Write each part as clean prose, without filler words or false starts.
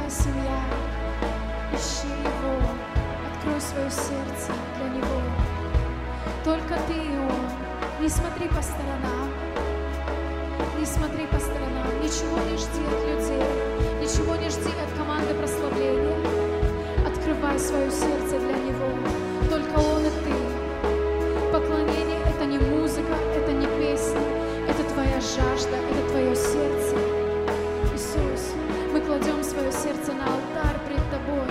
твоя семья. Ищи Его, открой свое сердце для Него. Только ты и Он. Не смотри по сторонам. Не смотри по сторонам. Ничего не жди от людей. Ничего не жди от команды прославления. Открывай свое сердце для Него. Только Он и ты. Поклонение — это не музыка, это не песня. Это твоя жажда, это твое сердце. Иисус, мы кладем свое сердце на алтарь пред Тобой.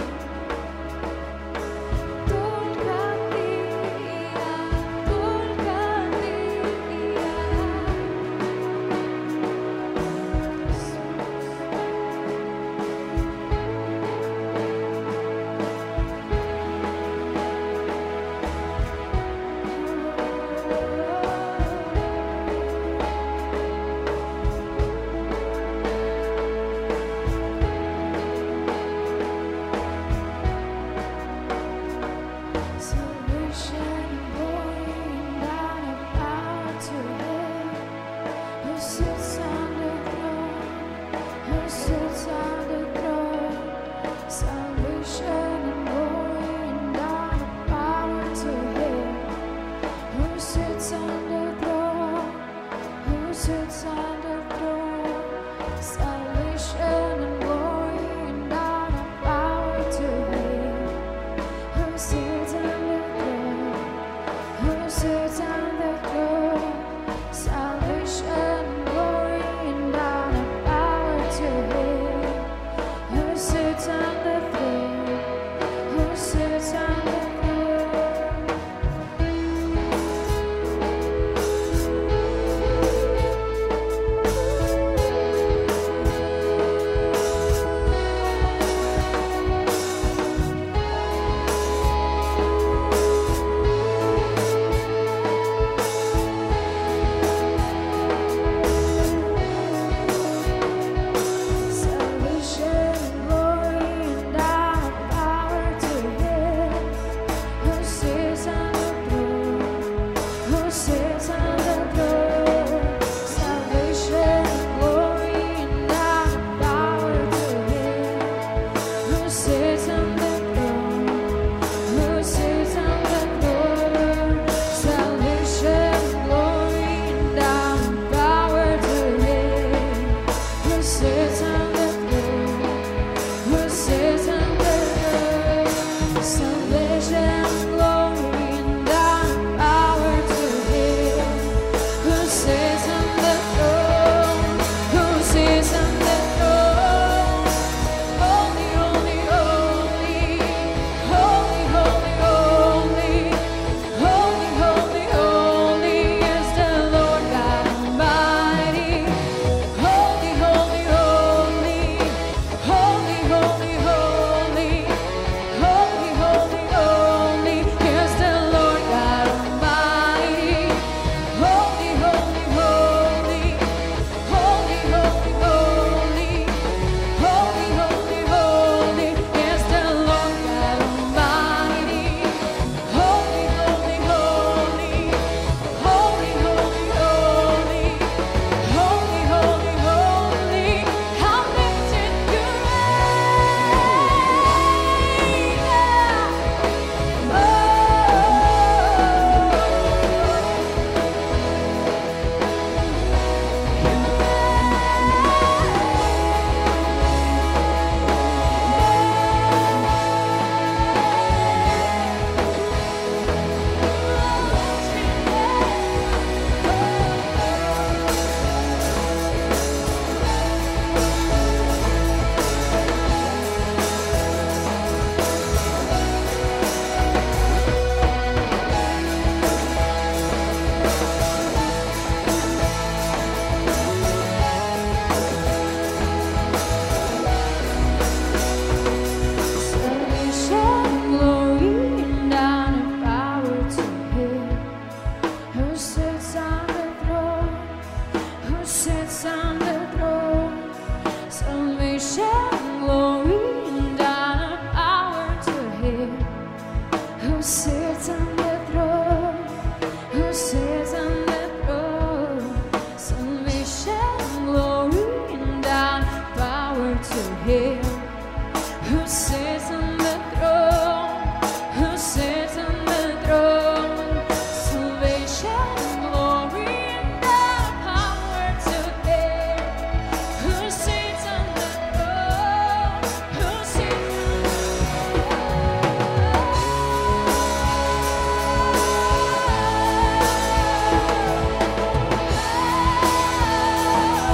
who sits on the throne, who sits on the throne. Salvation, glory, and the power today. Who sits on the throne, who sits on the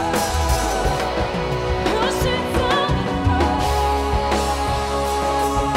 who sits on the throne.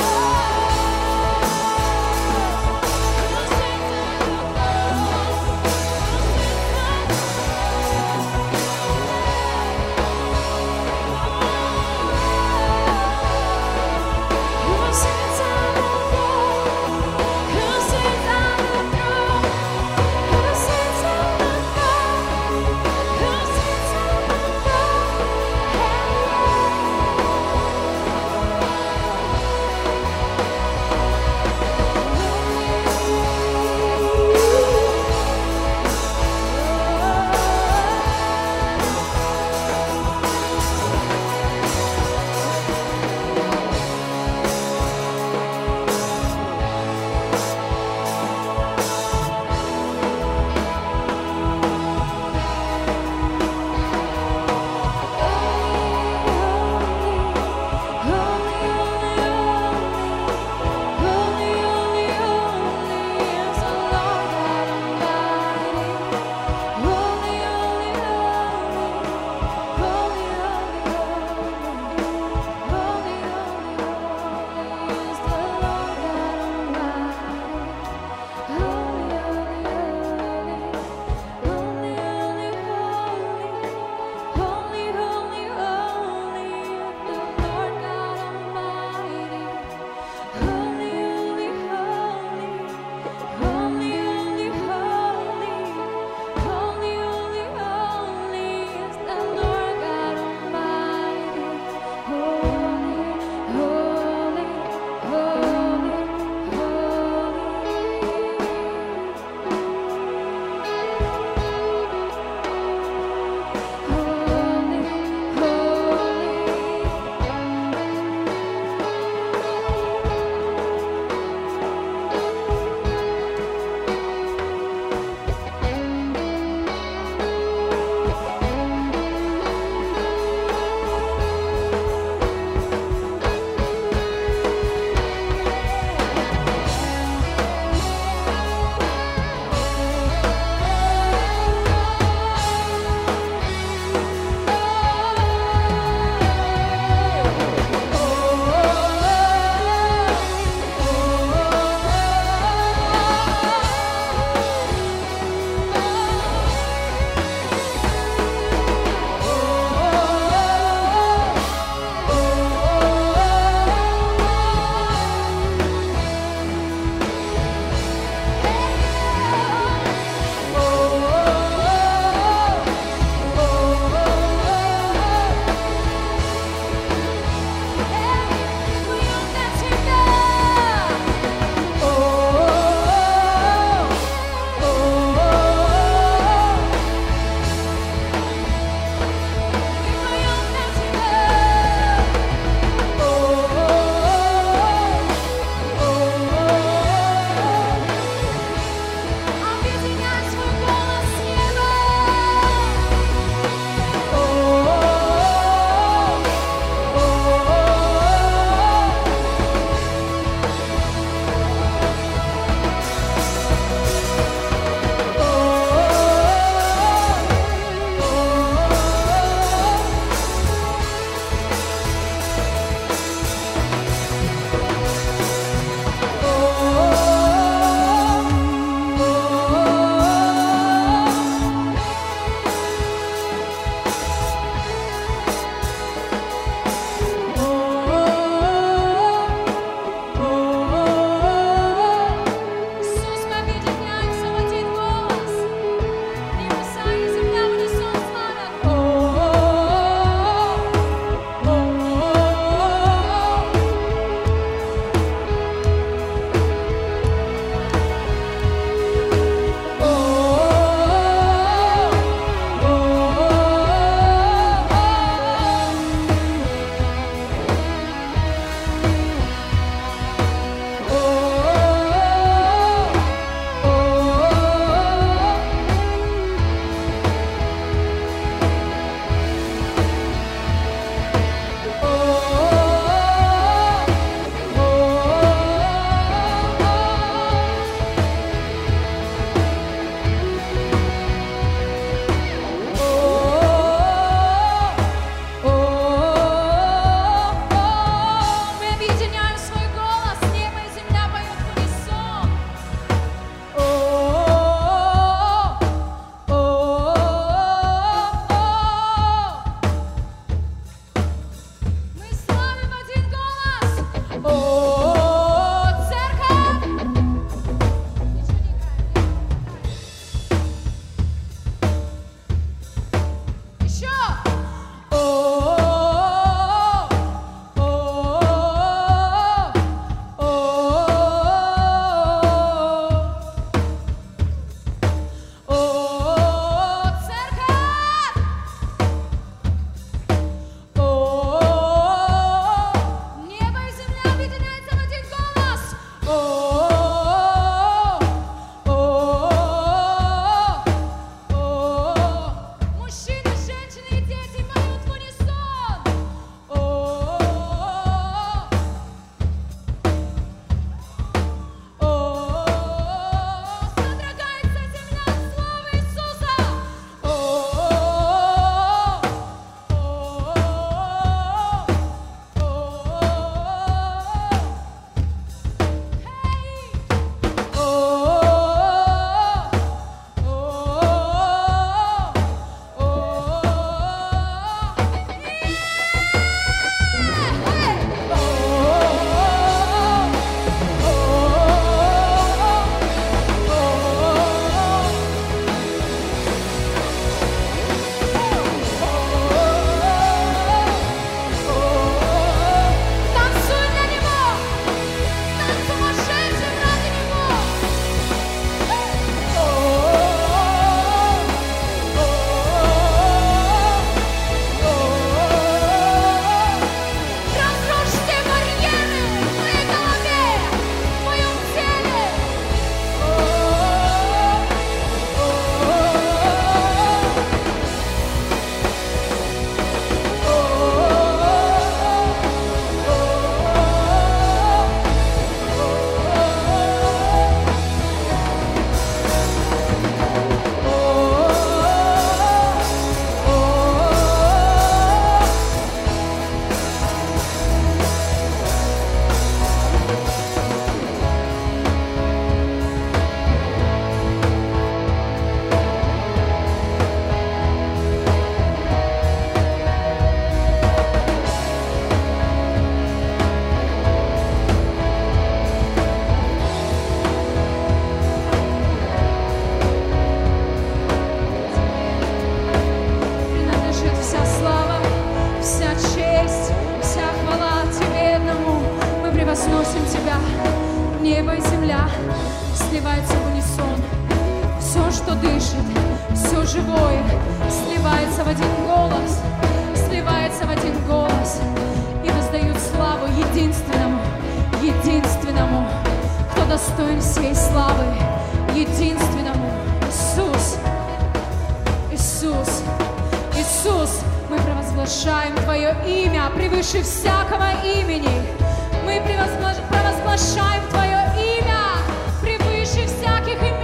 превозносим Тебя. Небо и земля сливаются в унисон. Все, что дышит, все живое сливается в один голос, сливается в один голос и воздают славу единственному, единственному, кто достоин всей славы, единственному. Иисус, Иисус, Иисус, мы провозглашаем Твое имя превыше всякого имени. Мы провозглашаем Твое имя превыше всяких имен.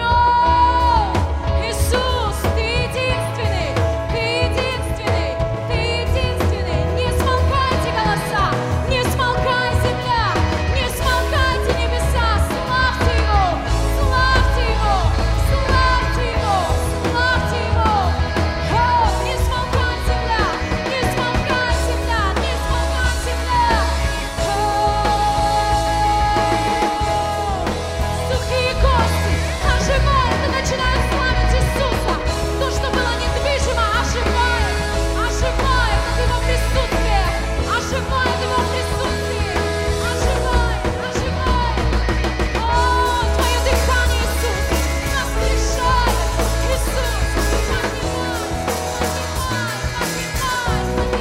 Иисус, Ты единственный, Ты единственный, Ты единственный. Не смолкайте голоса, не смолкай земля, не смолкайте небеса. Славьте Его, славьте Его, славьте Его, славьте Его. О, не смолкай земля, не смолкай земля, не смолкай земля. Сухие кости оживают и начинают славить Иисуса. То, что было недвижимо, оживает, оживает от Его присутствия, оживает Его присутствие, оживает, оживает. О, Твое дыхание, Иисус, нас решает. Иисус, поднимай, поднимай,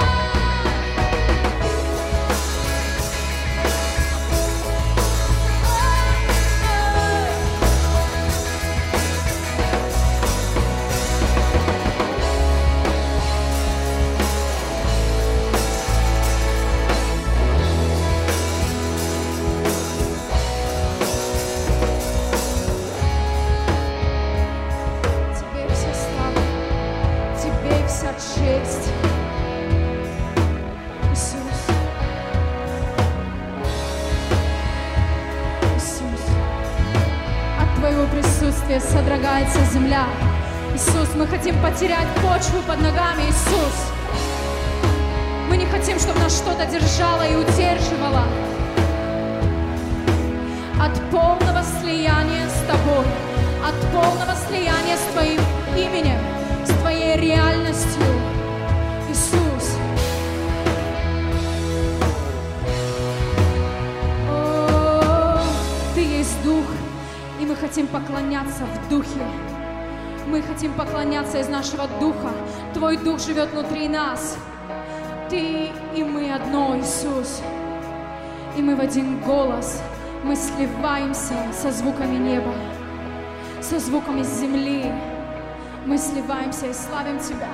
Тебе вся слава, Тебе вся честь. Иисус, Иисус, от Твоего присутствия содрогается земля. Иисус, мы хотим потерять почву под ногами. Иисус, мы не хотим, чтобы нас что-то держало и удерживало. От полного слияния с Тобой, от полного слияния с Твоим именем, с Твоей реальностью. Иисус. О, Ты есть Дух, и мы хотим поклоняться в Духе. Мы хотим поклоняться из нашего Духа. Твой Дух живет внутри нас. Ты и мы одно, Иисус. И мы в один голос, мы сливаемся со звуками неба, со звуками земли. Мы сливаемся и славим Тебя.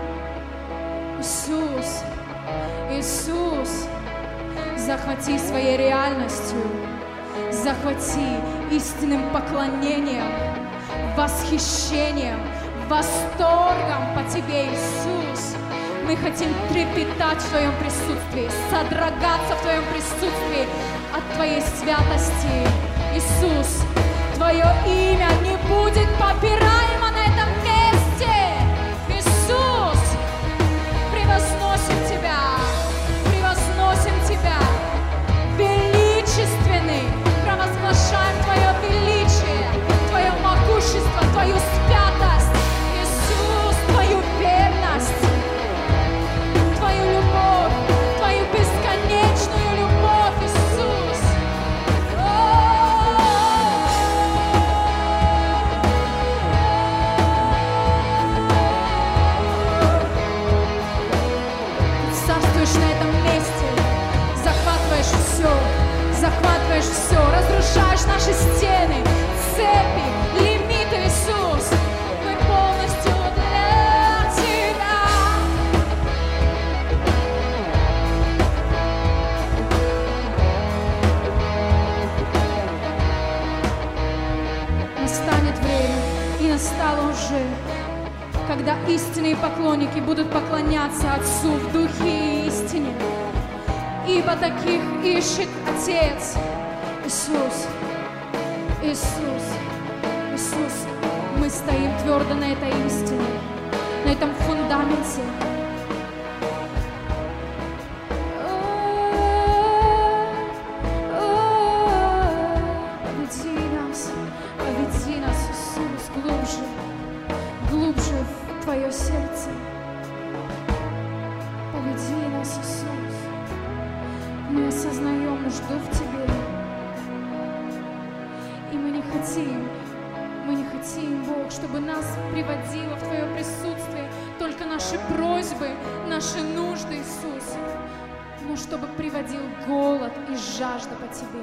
Иисус, Иисус, захвати своей реальностью, захвати истинным поклонением, восхищением, восторгом по Тебе, Иисус. Мы хотим трепетать в Твоем присутствии, содрогаться в Твоем присутствии от Твоей святости. Иисус, Твое имя не будет попираемо на этом месте. Иисус, превозносим Тебя, превозносим Тебя. Величественный, провозглашаем Твое величие, Твое могущество, Твою святость. Иисус, Твою верность, Твою любовь, Твою бесконечную любовь, Иисус. Ты царствуешь на этом месте, захватываешь все, разрушаешь наши стены, цепи, лимиты, Иисус. Мы полностью для Тебя. Настанет время, и настало уже, когда истинные поклонники будут поклоняться Отцу в Духе и истине. Ибо таких ищет Отец. Иисус, Иисус, Иисус, мы стоим твердо на этой истине, на этом фундаменте. Поведи нас, Иисус, глубже, глубже в Твое сердце. Поведи нас, Иисус. Мы Мы осознаем нужду в Тебе. И мы не хотим, Бог, чтобы нас приводило в Твое присутствие только наши просьбы, наши нужды, Иисус, но чтобы приводил голод и жажда по Тебе.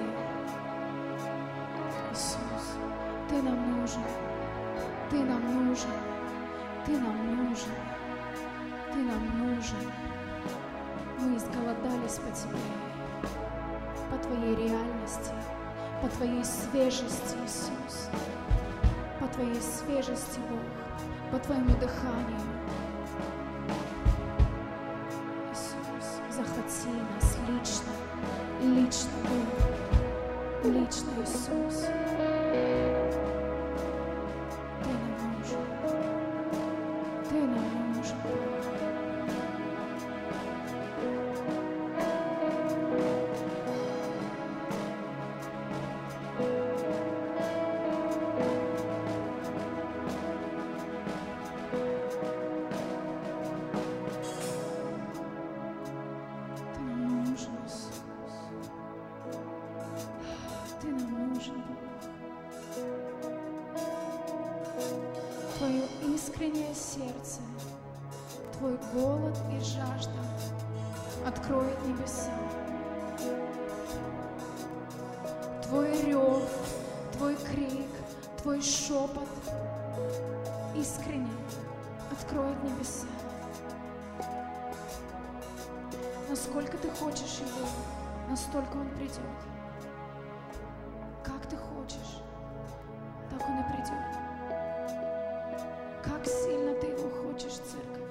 Иисус, Ты нам нужен, Ты нам нужен, Ты нам нужен, Ты нам нужен. Мы изголодались по Тебе, по Твоей реальности, по Твоей свежести, Иисус, по Твоей свежести, Бог, по Твоему дыханию. Иисус, захвати нас лично, Бог, лично, Иисус. Ты нам нужен, Ты нам нужен. Твое искреннее сердце, Твой голод и жажда откроет небеса. Твой рев, Твой крик, Твой шепот искренне откроет небеса. Насколько Ты хочешь Его, настолько Он придет. Как Ты хочешь, так Он и придет. Как сильно Ты Его хочешь, церковь.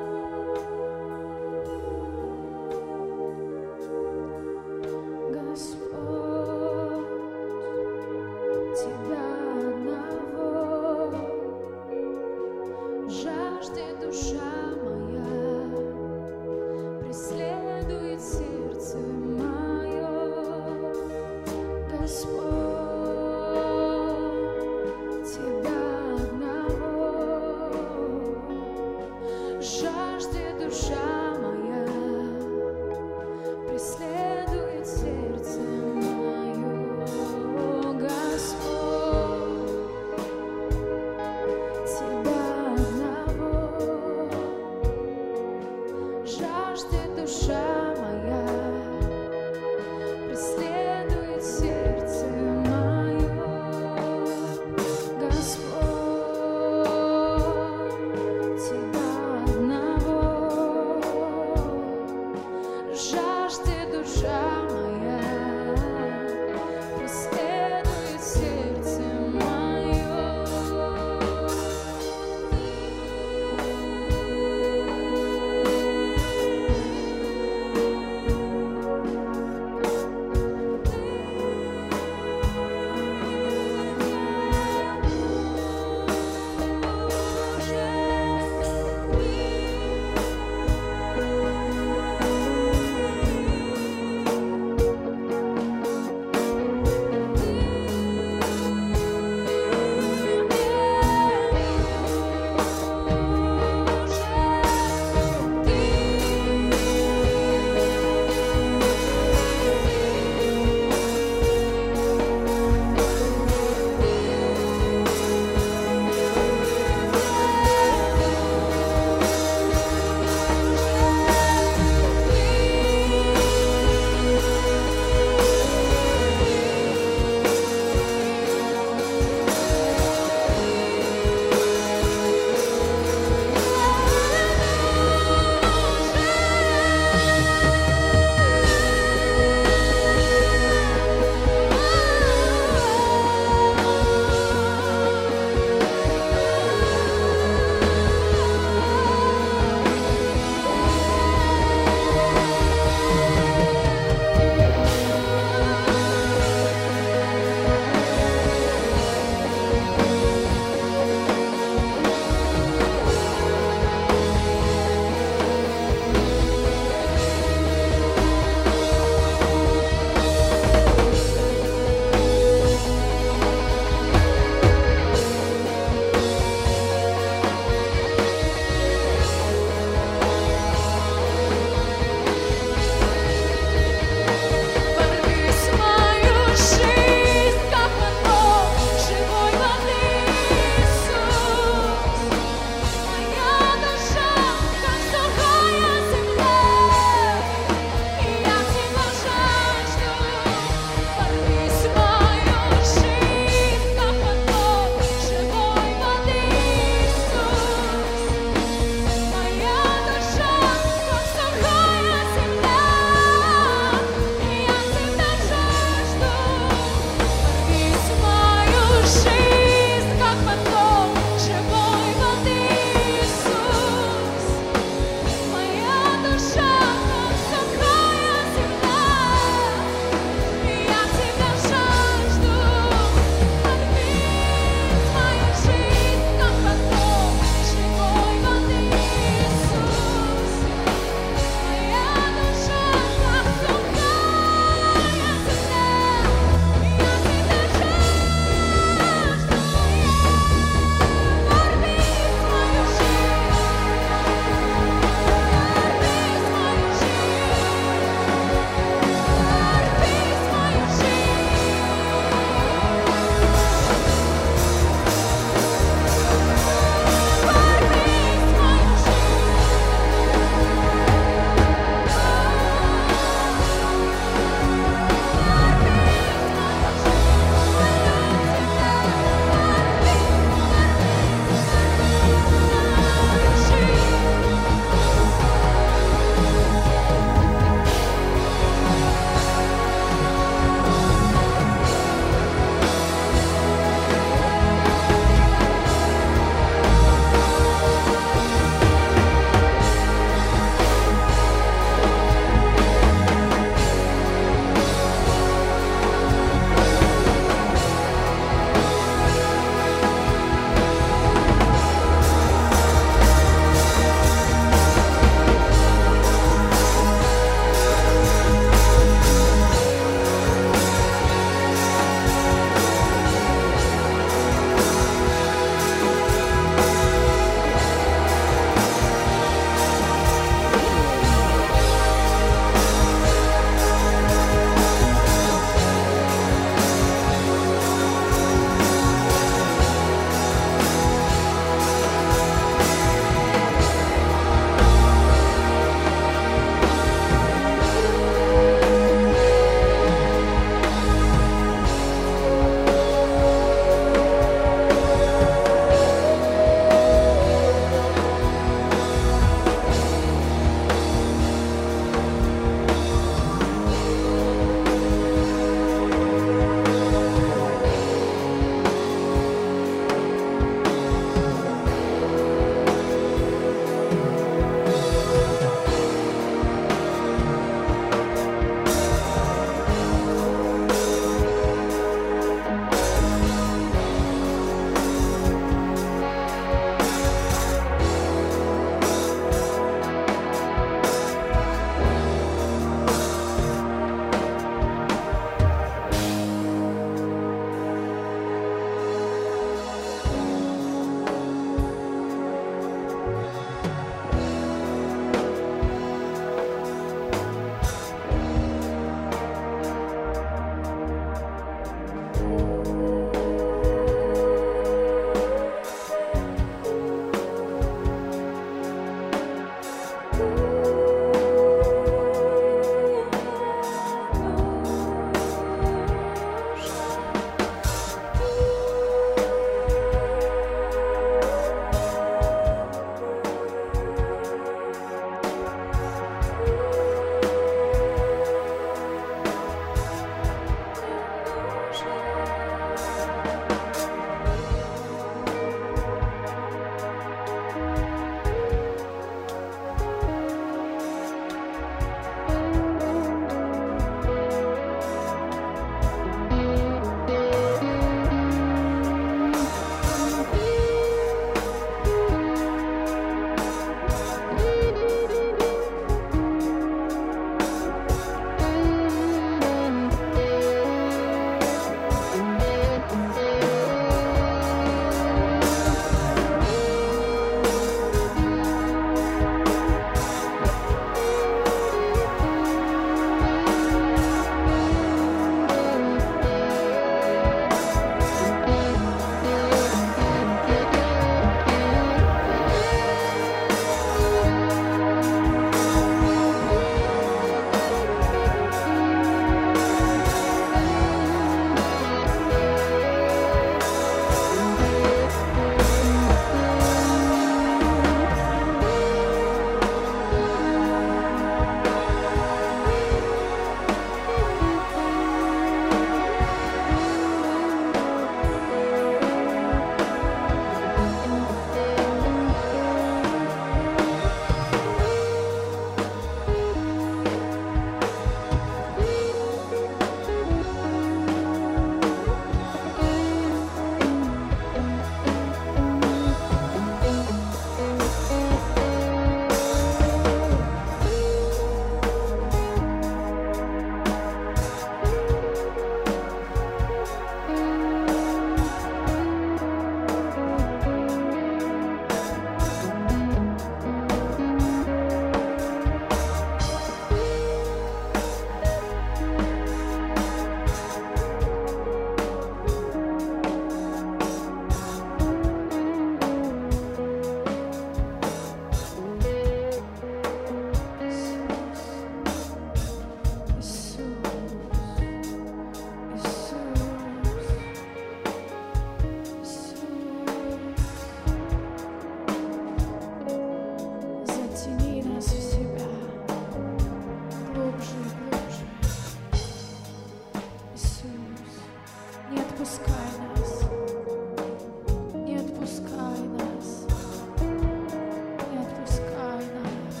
отпускай нас, не отпускай нас, не отпускай нас,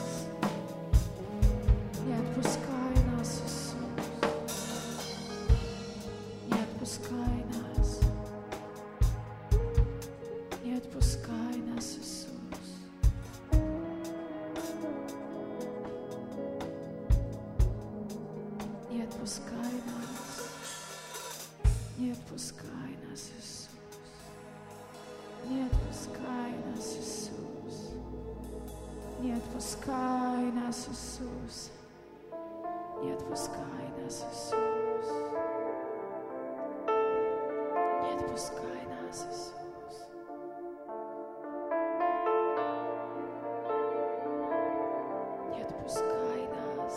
не отпускай нас, Иисус, не отпускай нас, не отпускай нас, Иисус. Не отпускай нас, не отпускай нас, Иисус, не отпускай нас, Иисус, не отпускай нас, Иисус, не отпускай нас, Иисус, не отпускай нас, Иисус. Не отпускай нас.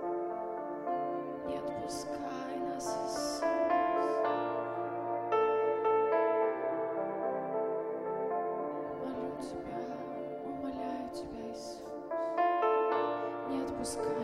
Не отпускай нас, Иисус. Молю Тебя, умоляю Тебя, Иисус. Не отпускай